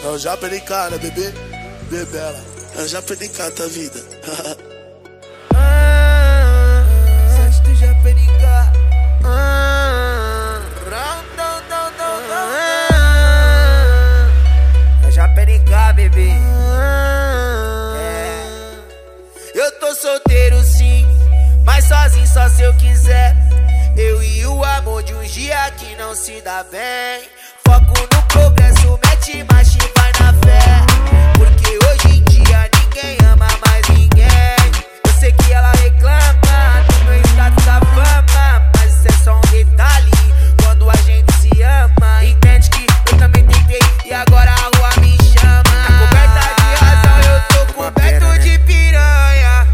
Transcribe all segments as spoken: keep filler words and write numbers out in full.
É o Japa N K, né, bebê? Bebela. É o Japa N K, tua vida. ah, sete do Japa N K. Ah, não, não, não, não, é o Japa N K, bebê. É. Eu tô solteiro sim, mas sozinho só se eu quiser. Eu e o amor de um dia que não se dá bem. Foco no progresso, mete marcha e vai na fé. Porque hoje em dia ninguém ama mais ninguém. Eu sei que ela reclama do meu status da fama, mas isso é só um detalhe quando a gente se ama. Entende que eu também tentei e agora a rua me chama. Tá coberta de razão, eu tô coberto de piranha.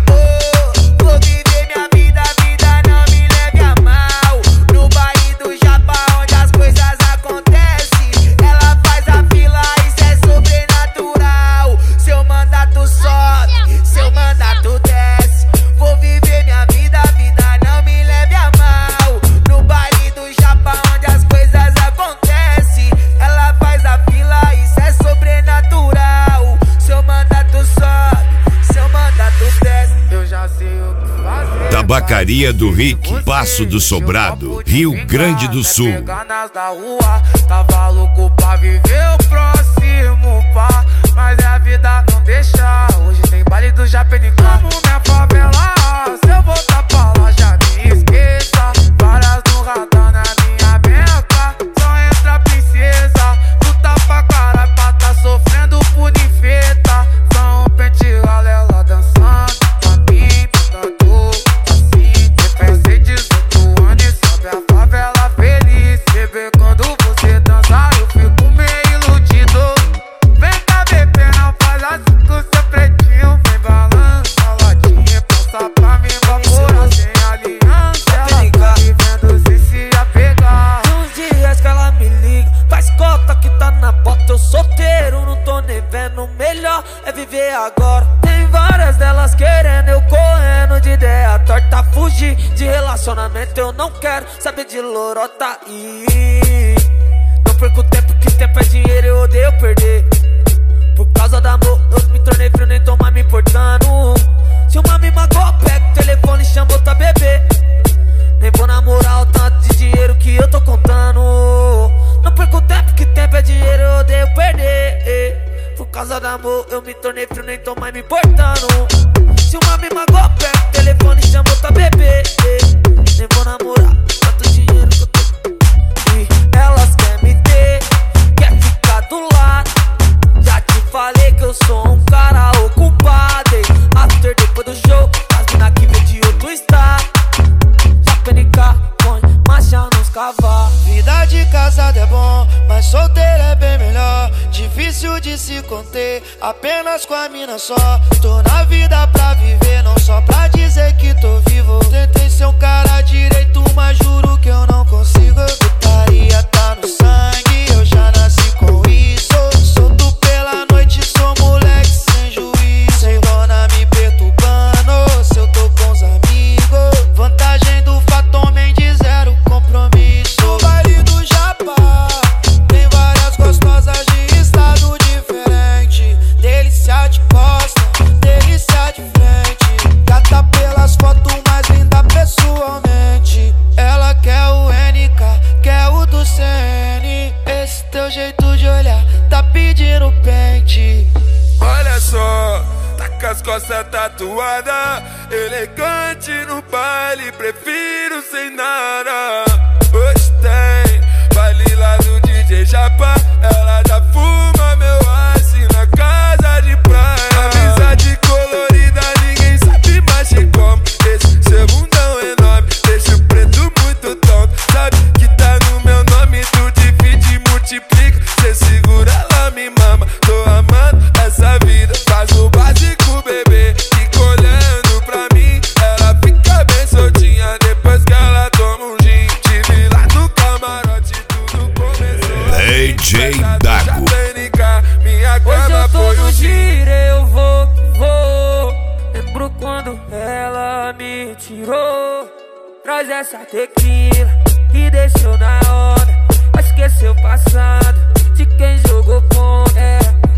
Oh, vou viver minha vida, a vida não me leve a mal. No baile do Japa onde as coisas acontecem, ela faz a fila, isso é sobrenatural. Seu mandato sobe, seu mandato desce. Vou viver minha vida, a vida não me leve a mal. No baile do Japa onde as coisas acontecem, ela faz a fila, isso é sobrenatural. Seu mandato sobe, seu mandato desce. Eu já sei o que fazer. Tabacaria do Rick, Passo do Sobrado, Rio Grande do Sul. Da rua, tava louco pra viver o próximo, pá. Mas a vida não deixa. Hoje tem baile do Japa N K. Amo minha favela, se eu voltar pra lá já me esqueça. Várias no radar na minha beca, só entra princesa. Luta pra caralho pra tá sofrendo por ninfeta. Só um pente ela dançando pra mim, cantando assim. Pensei dezoito anos e sobe a favela feliz. Bebê, quando você dança eu fico meio iludido. Vem cá, bebê, não faz assim com seu pretinho. Vem balança a latinha, passa pra mim, vapora sem aliança. Ela tá vivendo sem se apegar. Uns dias que ela me liga, faz cota que tá na bota. Eu solteiro, não tô nem vendo. Melhor é viver agora. Tem várias delas querendo, eu correndo de ideia torta. Fugir de relacionamento, eu não quero saber de lorota. E não perco tempo, que tempo é dinheiro, eu odeio perder. Por causa do amor, eu me tornei frio, nem tô mais me importando. Se uma me magoa, pega o telefone e chama outra bebê. Nem vou namorar o tanto de dinheiro que eu tô contando. Não perco tempo, que tempo é dinheiro, eu odeio perder. Por causa do amor, eu me tornei frio, nem tô mais me importando. Se uma me magoa, pega o telefone e chama outra bebê. Nem vou namorar tanto dinheiro que eu tô. E elas querem me ter, quer ficar do lado. Já te falei que eu sou um cara ocupado, hein? After depois do show, as mina que vem de outro estado. Japa N K, põe marcha nos cavalos. Vida de casado é bom, mas solteiro é bem melhor. Difícil de se conter, apenas com a mina só. Tô na vida pra viver, não só pra dizer que tô vivo. Tentei ser um cara direito, mas juro que eu não consigo. Putaria tá no sangue, eu já nasci com isso. Solto pela noite, sou moleque sem juízo. Sem dona me perturbando, se eu tô com os amigos. Vantagem do fato homem de zero compromisso. No baile do Japa tem várias gostosas de estado diferente. Delícia de costa, delícia de frente. Gata pelas fotos, mais linda pessoalmente. Ela quer o N K, quer o do C N. Esse teu jeito de olhar tá pedindo pente. Olha só, tá com as costas tatuadas, elegante no baile, prefiro sem nada. Hoje tem baile lá do D J Japa, ela já fuma meu ice na casa de praia. Amizade colorida, ninguém sabe mais como. Esse seu bundão enorme deixa o preto muito tonto. Sabe que tá no meu nome, tu divide e multiplica. Cê segura, ela me mama, tô amando essa vida. Faz o básico, bebê, fica olhando pra mim. Ela fica bem soltinha depois que ela toma um gin. Tive lá no camarote, tudo começou. D J Dago. Hoje eu tô no giro, eu vou, vou. Lembro quando ela me tirou. Traz essa tequila que deixou na onda. Esqueceu o passado de quem jogou contra. É.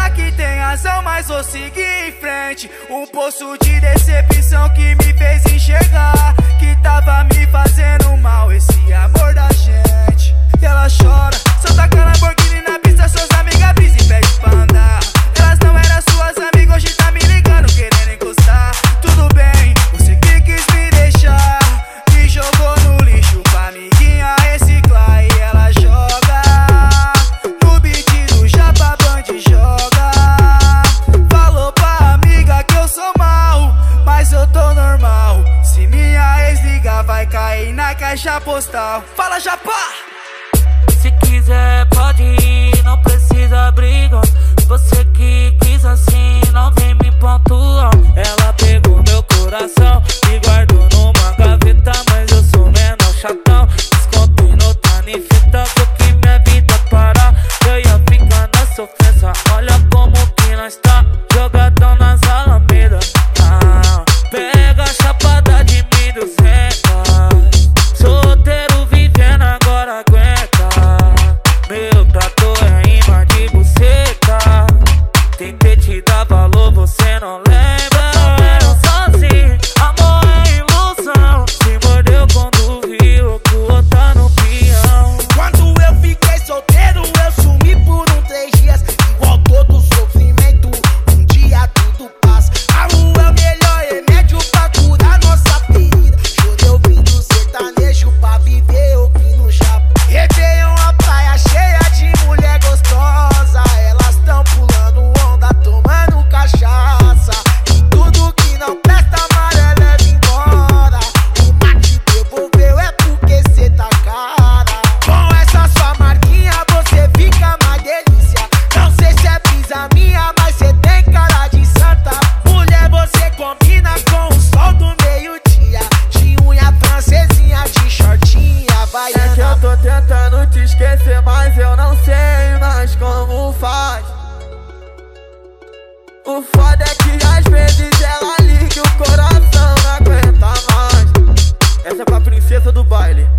Ela que tem razão, mas vou seguir em frente. Um poço de decepção que me fez enxergar que tava me fazendo mal esse amor da gente. E ela chora, só taca Lamborghini na pista, suas amigas brisa e pede pra andar. Elas não eram suas amigas, hoje tá me ligando, querendo encostar. Tudo bem, você que quis me deixar, me jogou no lixo pra amiguinha reciclar. E ela joga no beat do Japa Band, joga. Falou pra amiga que eu sou mal, mas eu tô normal. Se minha ex ligar, vai cair na caixa postal. Fala, Japa! Se quiser pode ir, não precisa briga. Você que quis assim, não vem me pontuar. Ela pegou meu coração e guardou numa gaveta, mas eu sou menor chatão. Descontei no tanifeta, porque minha vida parar. Eu ia ficar na sofrência, olha como que nós tá jogadão nas alamedas. Ah, pega a chapada de mim duzentas. Solteiro vivendo agora aguenta. Meu trator é imã de buceta. Tentei te dar valor, você não lembra. Solteiro sozinho, amor é ilusão. Se mordeu quando viu que o outro tá no peão. Quando eu fiquei solteiro, eu sumi por um três dias. Igual todo sofrimento, um dia tudo passa. A rua é o melhor remédio pra curar nossa ferida. Chorei ouvindo sertanejo pra viver ouvindo Japa. Réveillon a praia cheia de mulher gostosa. Elas tão pulando onda, tomando cachaça. E tudo que não presta, amarelo leva embora. O mate devolveu é porque cê tá cara. Com essa sua marquinha você fica mais delícia. Não sei se é brisa minha, mas cê tem cara de santa. Mulher, você combina com o sol do meio-dia. De unha francesinha, de shortinha, baiana. É que eu tô tentando te esquecer, mas eu não sei mais como faz. O foda é que às vezes ela liga e o coração não aguenta mais. Essa é pra princesa do baile.